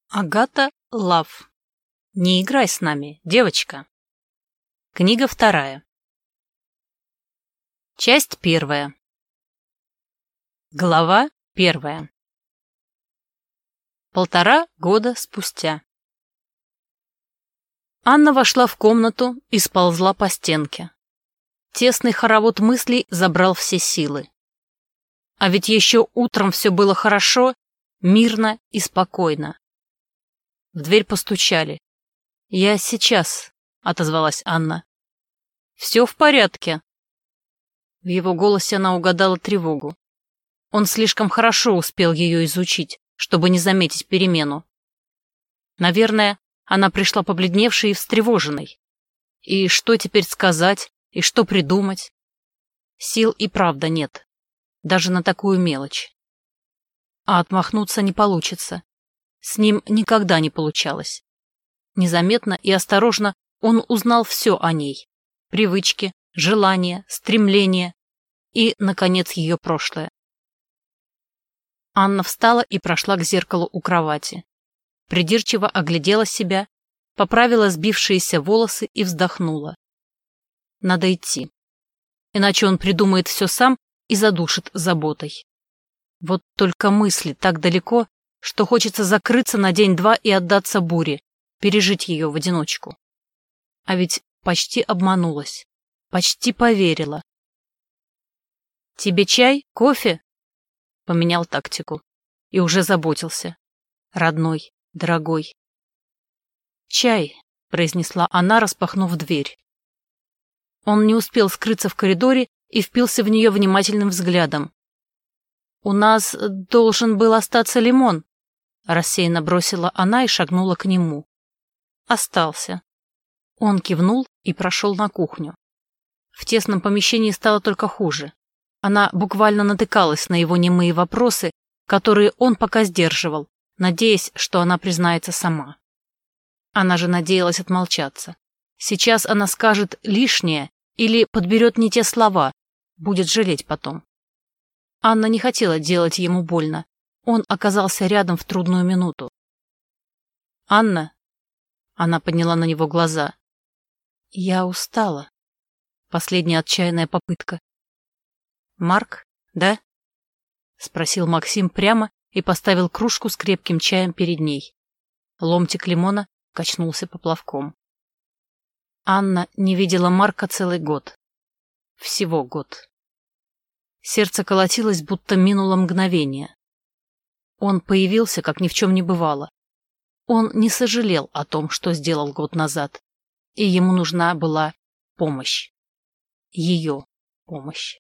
Агата Лав. Не играй с нами, девочка. Книга 2. Часть 1. Глава 1. 1,5 года спустя. Анна вошла в комнату и сползла по стенке. Тесный хоровод мыслей забрал все силы. А ведь еще утром все было хорошо, мирно и спокойно. В дверь постучали. «Я сейчас», — отозвалась Анна. «Все в порядке». В его голосе она угадала тревогу. Он слишком хорошо успел ее изучить, чтобы не заметить перемену. Наверное, она пришла побледневшей и встревоженной. И что теперь сказать, и что придумать? Сил и правда нет, даже на такую мелочь. А отмахнуться не получится. С ним никогда не получалось. Незаметно и осторожно он узнал все о ней. Привычки, желания, стремления и, наконец, ее прошлое. Анна встала и прошла к зеркалу у кровати. Придирчиво оглядела себя, поправила сбившиеся волосы и вздохнула. Надо идти. Иначе он придумает все сам и задушит заботой. Вот только мысли так далеко, что хочется закрыться на день-два и отдаться буре, пережить ее в одиночку. А ведь почти обманулась, почти поверила. «Тебе чай, кофе?» Поменял тактику и уже заботился. Родной, дорогой. «Чай», — произнесла она, распахнув дверь. Он не успел скрыться в коридоре и впился в нее внимательным взглядом. «У нас должен был остаться лимон», — рассеянно бросила она и шагнула к нему. «Остался». Он кивнул и прошел на кухню. В тесном помещении стало только хуже. Она буквально натыкалась на его немые вопросы, которые он пока сдерживал, надеясь, что она признается сама. Она же надеялась отмолчаться. Сейчас она скажет лишнее или подберет не те слова, будет жалеть потом. Анна не хотела делать ему больно. Он оказался рядом в трудную минуту. «Анна?» Она подняла на него глаза. «Я устала». Последняя отчаянная попытка. «Марк, да?» Спросил Максим прямо и поставил кружку с крепким чаем перед ней. Ломтик лимона качнулся поплавком. Анна не видела Марка целый год. Всего год. Сердце колотилось, будто минуло мгновение. Он появился, как ни в чем не бывало. Он не сожалел о том, что сделал год назад, и ему нужна была помощь. Ее помощь.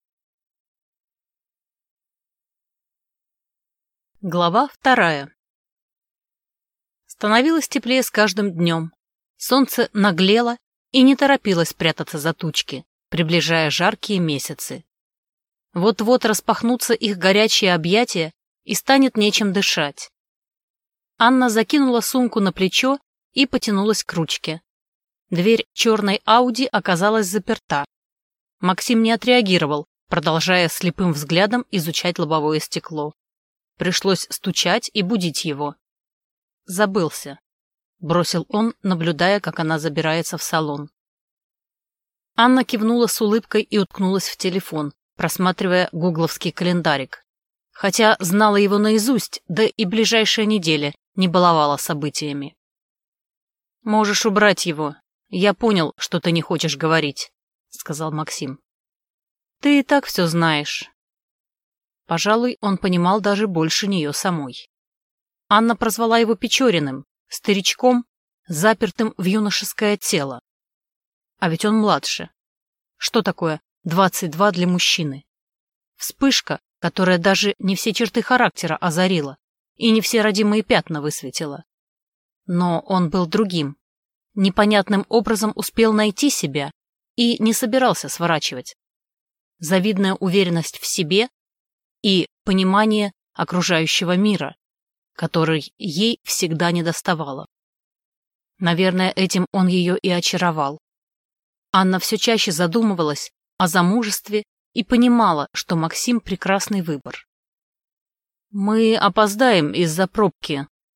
Глава 2. Становилось теплее с каждым днем. Солнце наглело и не торопилось прятаться за тучки, приближая жаркие месяцы. Вот-вот распахнутся их горячие объятия и станет нечем дышать. Анна закинула сумку на плечо и потянулась к ручке. Дверь черной Ауди оказалась заперта. Максим не отреагировал, продолжая слепым взглядом изучать лобовое стекло. Пришлось стучать и будить его. «Забылся», — бросил он, наблюдая, как она забирается в салон. Анна кивнула с улыбкой и уткнулась в телефон, просматривая гугловский календарик. Хотя знала его наизусть, да и ближайшая неделя не баловала событиями. «Можешь убрать его. Я понял, что ты не хочешь говорить», — сказал Максим. «Ты и так все знаешь». Пожалуй, он понимал даже больше нее самой. Анна прозвала его Печориным, старичком, запертым в юношеское тело. А ведь он младше. Что такое 22 для мужчины? Вспышка, которая даже не все черты характера озарила и не все родимые пятна высветила. Но он был другим. Непонятным образом успел найти себя и не собирался сворачивать. Завидная уверенность в себе и понимание окружающего мира, который ей всегда недоставало. Наверное, этим он ее и очаровал. Анна все чаще задумывалась о замужестве и понимала, что Максим — прекрасный выбор. «Мы опоздаем из-за пробки»,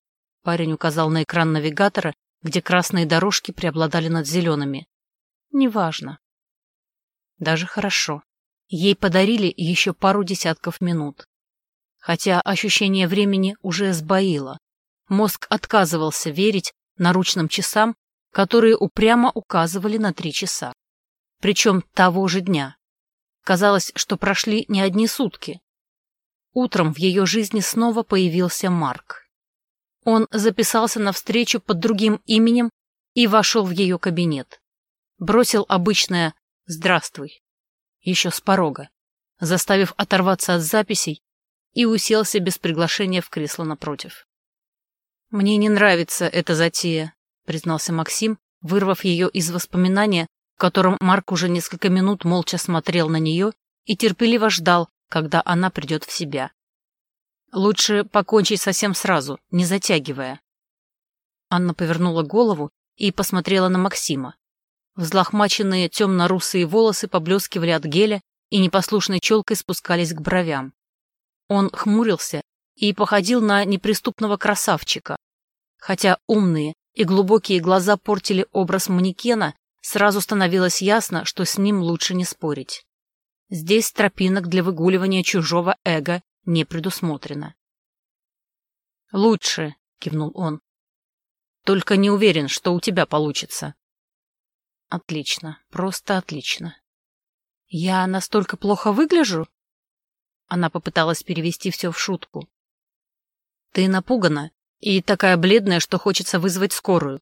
Парень указал на экран навигатора, где красные дорожки преобладали над зелеными. Неважно. Даже хорошо. Ей подарили еще пару десятков минут. Хотя ощущение времени уже сбоило. Мозг отказывался верить наручным часам, которые упрямо указывали на 3 часа. Причем того же дня. Казалось, что прошли не одни сутки. Утром в ее жизни снова появился Марк. Он записался на встречу под другим именем и вошел в ее кабинет. Бросил обычное «Здравствуй» еще с порога, заставив оторваться от записей, и уселся без приглашения в кресло напротив. «Мне не нравится эта затея», — признался Максим, вырвав ее из воспоминания, в котором Марк уже несколько минут молча смотрел на нее и терпеливо ждал, когда она придет в себя. «Лучше покончить совсем сразу, не затягивая». Анна повернула голову и посмотрела на Максима. Взлохмаченные темно-русые волосы поблескивали от геля и непослушной челкой спускались к бровям. Он хмурился и походил на неприступного красавчика. Хотя умные и глубокие глаза портили образ манекена, сразу становилось ясно, что с ним лучше не спорить. Здесь тропинок для выгуливания чужого эго не предусмотрено. «Лучше», — кивнул он. «Только не уверен, что у тебя получится». «Отлично, просто отлично. Я настолько плохо выгляжу?» Она попыталась перевести все в шутку. «Ты напугана и такая бледная, что хочется вызвать скорую».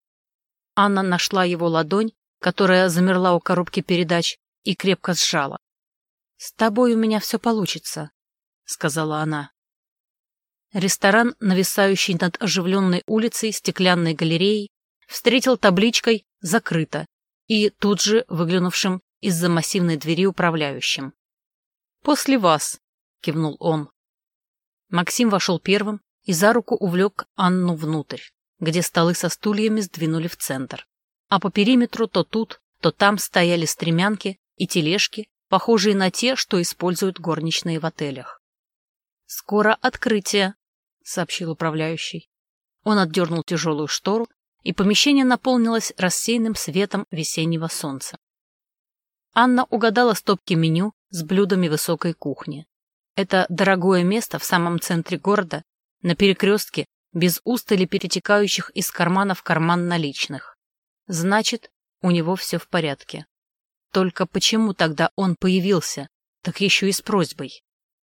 Анна нашла его ладонь, которая замерла у коробки передач, и крепко сжала. «С тобой у меня все получится», — сказала она. Ресторан, нависающий над оживленной улицей стеклянной галереей, встретил табличкой «Закрыто» и тут же выглянувшим из-за массивной двери управляющим. «После вас», — кивнул он. Максим вошел первым и за руку увлек Анну внутрь, где столы со стульями сдвинули в центр. А по периметру то тут, то там стояли стремянки и тележки, похожие на те, что используют горничные в отелях. «Скоро открытие», — сообщил управляющий. Он отдернул тяжелую штору, и помещение наполнилось рассеянным светом весеннего солнца. Анна угадала стопки меню с блюдами высокой кухни. Это дорогое место в самом центре города, на перекрестке, без устали перетекающих из кармана в карман наличных. Значит, у него все в порядке. Только почему тогда он появился, так еще и с просьбой?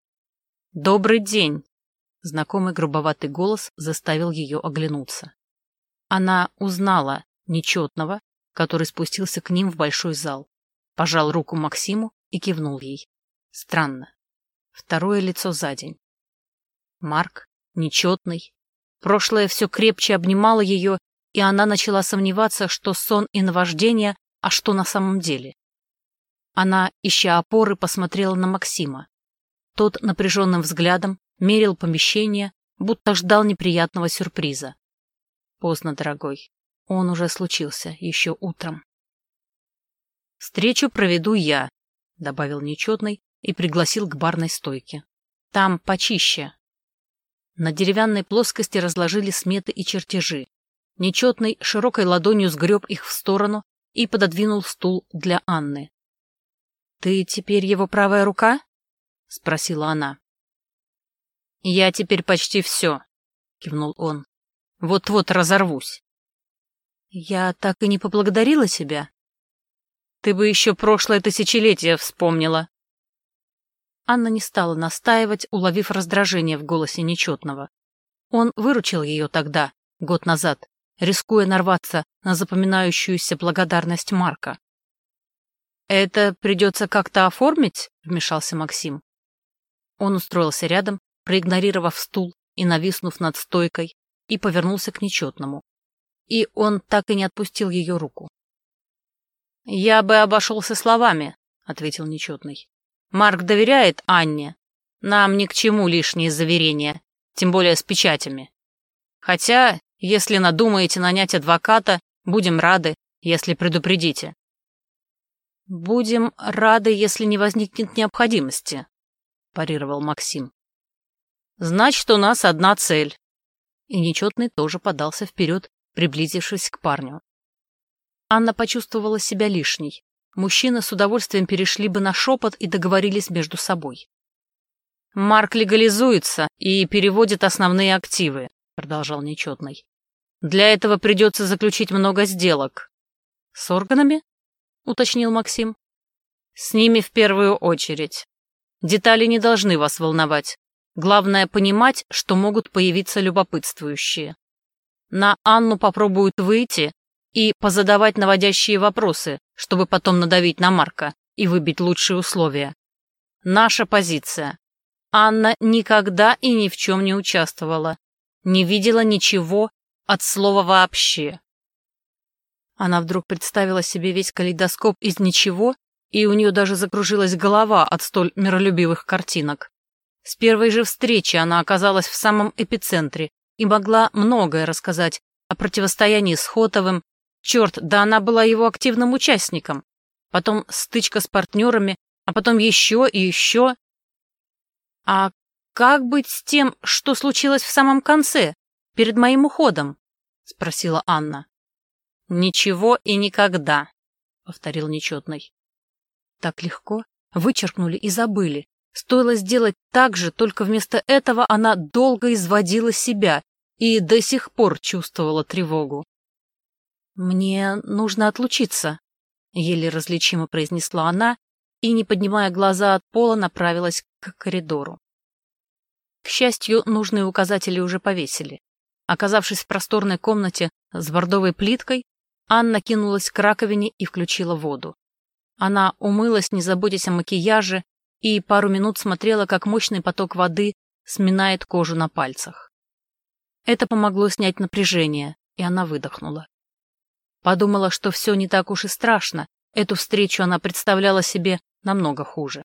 «Добрый день!» Знакомый грубоватый голос заставил ее оглянуться. Она узнала нечетного, который спустился к ним в большой зал, пожал руку Максиму и кивнул ей. Странно. Второе лицо за день. Марк, нечетный. Прошлое все крепче обнимало ее, и она начала сомневаться, что сон и наваждение, а что на самом деле. Она, ища опоры, посмотрела на Максима. Тот напряженным взглядом мерил помещение, будто ждал неприятного сюрприза. Поздно, дорогой. Он уже случился еще утром. «Встречу проведу я», — добавил нечетный и пригласил к барной стойке. «Там почище». На деревянной плоскости разложили сметы и чертежи. Нечетный широкой ладонью сгреб их в сторону и пододвинул стул для Анны. «Ты теперь его правая рука?» — спросила она. «Я теперь почти все», — кивнул он. «Вот-вот разорвусь». «Я так и не поблагодарила себя». «Ты бы еще прошлое тысячелетие вспомнила». Анна не стала настаивать, уловив раздражение в голосе нечетного. Он выручил ее тогда, год назад, рискуя нарваться на запоминающуюся благодарность Марка. «Это придется как-то оформить?» — вмешался Максим. Он устроился рядом, проигнорировав стул и нависнув над стойкой, и повернулся к нечетному. И он так и не отпустил ее руку. «Я бы обошелся словами», — ответил нечетный. «Марк доверяет Анне. Нам ни к чему лишние заверения, тем более с печатями. Хотя, если надумаете нанять адвоката, будем рады, если предупредите». «Будем рады, если не возникнет необходимости», — парировал Максим. «Значит, у нас одна цель. и нечетный тоже подался вперед, приблизившись к парню. Анна почувствовала себя лишней. Мужчины с удовольствием перешли бы на шепот и договорились между собой. «Марк легализуется и переводит основные активы», — продолжал нечетный. «Для этого придется заключить много сделок». «С органами?» — уточнил Максим. «С ними в первую очередь. Детали не должны вас волновать. Главное понимать, что могут появиться любопытствующие. На Анну попробуют выйти и позадавать наводящие вопросы, чтобы потом надавить на Марка и выбить лучшие условия. Наша позиция. Анна никогда и ни в чем не участвовала, не видела ничего от слова вообще». Она вдруг представила себе весь калейдоскоп из ничего, и у нее даже закружилась голова от столь миролюбивых картинок. С первой же встречи она оказалась в самом эпицентре и могла многое рассказать о противостоянии с Хотовым. Черт, да она была его активным участником. Потом стычка с партнерами, а потом еще и еще. «А как быть с тем, что случилось в самом конце, перед моим уходом?» — спросила Анна. «Ничего и никогда», — повторил нечетный. Так легко вычеркнули и забыли. Стоило сделать так же, только вместо этого она долго изводила себя и до сих пор чувствовала тревогу. «Мне нужно отлучиться», — еле различимо произнесла она и, не поднимая глаза от пола, направилась к коридору. К счастью, нужные указатели уже повесили. Оказавшись в просторной комнате с бордовой плиткой, Анна кинулась к раковине и включила воду. Она умылась, не заботясь о макияже, и пару минут смотрела, как мощный поток воды сминает кожу на пальцах. Это помогло снять напряжение, и она выдохнула. Подумала, что все не так уж и страшно, эту встречу она представляла себе намного хуже.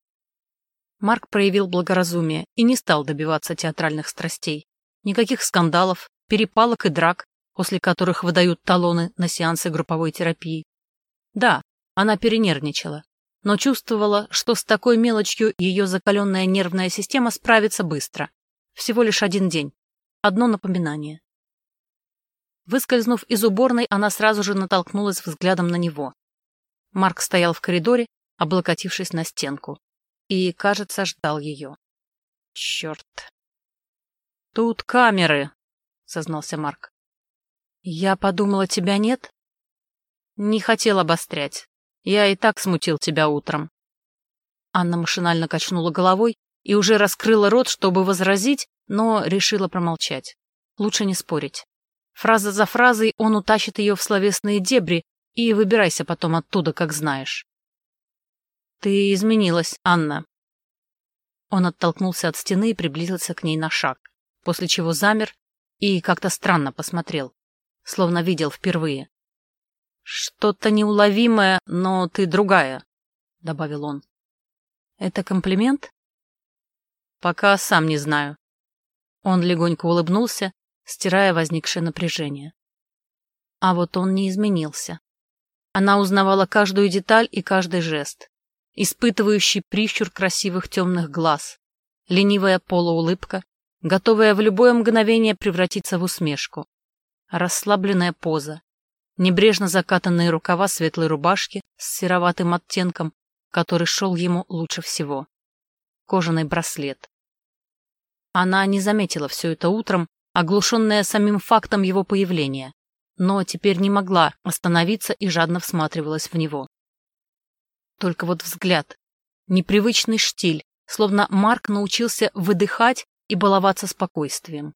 Марк проявил благоразумие и не стал добиваться театральных страстей. Никаких скандалов, перепалок и драк, после которых выдают талоны на сеансы групповой терапии. Да, она перенервничала, но чувствовала, что с такой мелочью ее закаленная нервная система справится быстро. Всего лишь один день. Одно напоминание. Выскользнув из уборной, она сразу же натолкнулась взглядом на него. Марк стоял в коридоре, облокотившись на стенку, и, кажется, ждал ее. «Черт!» «Тут камеры», — сознался Марк. «Я подумала, тебя нет?» «Не хотел обострять. Я и так смутил тебя утром». Анна машинально качнула головой и уже раскрыла рот, чтобы возразить, но решила промолчать. Лучше не спорить. Фраза за фразой он утащит ее в словесные дебри, и выбирайся потом оттуда, как знаешь. «Ты изменилась, Анна». Он оттолкнулся от стены и приблизился к ней на шаг, после чего замер и как-то странно посмотрел, словно видел впервые. «Что-то неуловимое, но ты другая», — добавил он. «Это комплимент?» «Пока сам не знаю». Он легонько улыбнулся, стирая возникшее напряжение. А вот он не изменился. Она узнавала каждую деталь и каждый жест. Испытывающий прищур красивых темных глаз, ленивая полуулыбка, готовая в любое мгновение превратиться в усмешку, расслабленная поза, небрежно закатанные рукава светлой рубашки с сероватым оттенком, который шел ему лучше всего, кожаный браслет. Она не заметила все это утром, оглушенная самим фактом его появления, но теперь не могла остановиться и жадно всматривалась в него. Только вот взгляд, непривычный штиль, словно Марк научился выдыхать и баловаться спокойствием.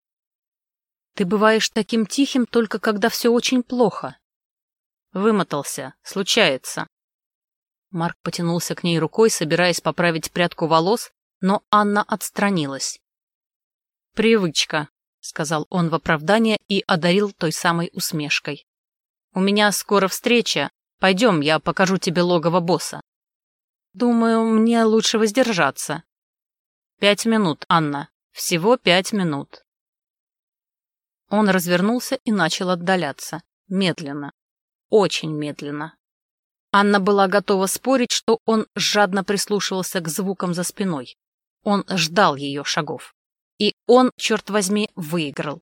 «Ты бываешь таким тихим, только когда все очень плохо». «Вымотался, случается». Марк потянулся к ней рукой, собираясь поправить прядку волос, но Анна отстранилась. «Привычка», — сказал он в оправдание и одарил той самой усмешкой. «У меня скоро встреча. Пойдем, я покажу тебе логово босса». «Думаю, мне лучше воздержаться». 5 минут, Анна. Всего 5 минут». Он развернулся и начал отдаляться. Медленно. Очень медленно. Анна была готова спорить, что он жадно прислушивался к звукам за спиной. Он ждал ее шагов. И он, черт возьми, выиграл.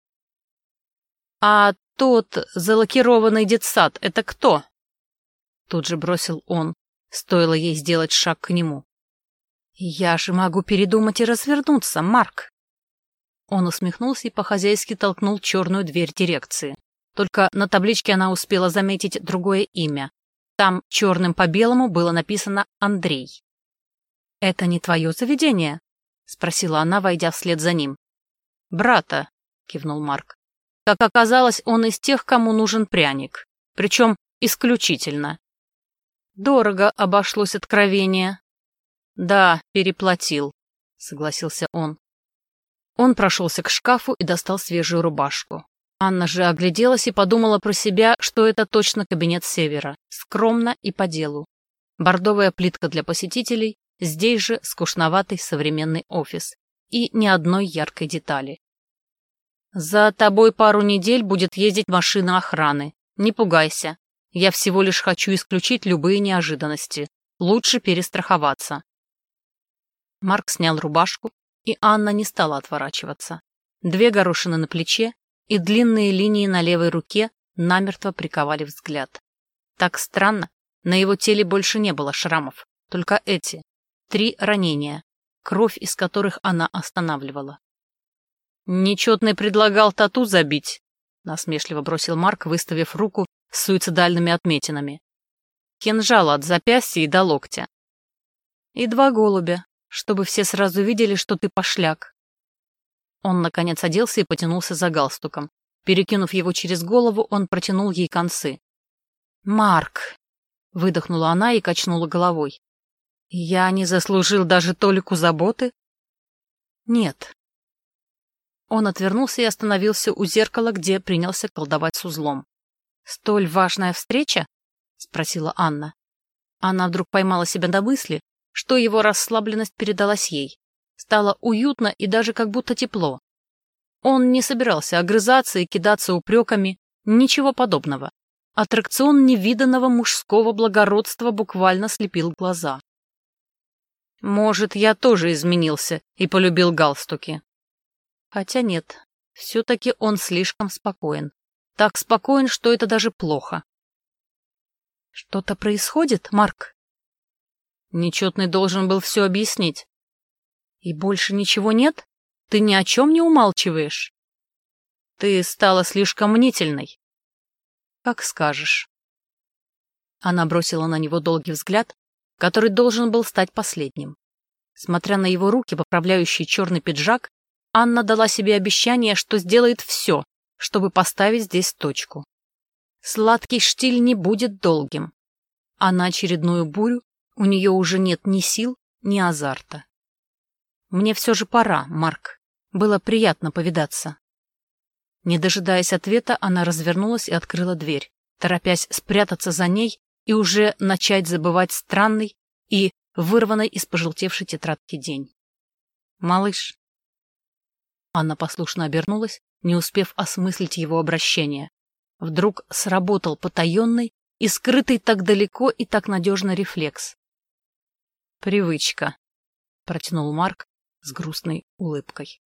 «А тот залакированный детсад — это кто?» Тут же бросил он, стоило ей сделать шаг к нему. «Я же могу передумать и развернуться, Марк!» Он усмехнулся и по-хозяйски толкнул черную дверь дирекции. Только на табличке она успела заметить другое имя. Там черным по белому было написано «Андрей». «Это не твое заведение?» — спросила она, войдя вслед за ним. «Брата», — кивнул Марк. «Как оказалось, он из тех, кому нужен пряник. Причем исключительно. Дорого обошлось откровение». «Да, переплатил», — согласился он. Он прошелся к шкафу и достал свежую рубашку. Анна же огляделась и подумала про себя, что это точно кабинет Севера, скромно и по делу. Бордовая плитка для посетителей, здесь же скучноватый современный офис и ни одной яркой детали. «За тобой пару недель будет ездить машина охраны. Не пугайся. Я всего лишь хочу исключить любые неожиданности. Лучше перестраховаться». Марк снял рубашку, и Анна не стала отворачиваться. 2 горошины на плече и длинные линии на левой руке намертво приковали взгляд. Так странно, на его теле больше не было шрамов, только эти 3 ранения, кровь из которых она останавливала. «Нечетный предлагал тату забить», — насмешливо бросил Марк, выставив руку с суицидальными отметинами. «Кинжал от запястья и до локтя. И 2 голубя, чтобы все сразу видели, что ты пошляк». Он, наконец, оделся и потянулся за галстуком. Перекинув его через голову, он протянул ей концы. «Марк!» — выдохнула она и качнула головой. «Я не заслужил даже толику заботы?» «Нет». Он отвернулся и остановился у зеркала, где принялся колдовать с узлом. «Столь важная встреча?» — спросила Анна. Она вдруг поймала себя на мысли, что его расслабленность передалась ей. Стало уютно и даже как будто тепло. Он не собирался огрызаться и кидаться упреками, ничего подобного. Аттракцион невиданного мужского благородства буквально слепил глаза. «Может, я тоже изменился и полюбил галстуки?» Хотя нет, все-таки он слишком спокоен. Так спокоен, что это даже плохо. «Что-то происходит, Марк?» Нечетный должен был все объяснить. «И больше ничего нет? Ты ни о чем не умалчиваешь?» «Ты стала слишком мнительной». «Как скажешь». Она бросила на него долгий взгляд, который должен был стать последним. Смотря на его руки, поправляющие черный пиджак, Анна дала себе обещание, что сделает все, чтобы поставить здесь точку. Сладкий штиль не будет долгим, а на очередную бурю у нее уже нет ни сил, ни азарта. «Мне все же пора, Марк. Было приятно повидаться». Не дожидаясь ответа, она развернулась и открыла дверь, торопясь спрятаться за ней и уже начать забывать странный и вырванный из пожелтевшей тетрадки день. «Малыш». Анна послушно обернулась, не успев осмыслить его обращение. Вдруг сработал потаенный и скрытый так далеко и так надежно рефлекс. «Привычка», — протянул Марк с грустной улыбкой.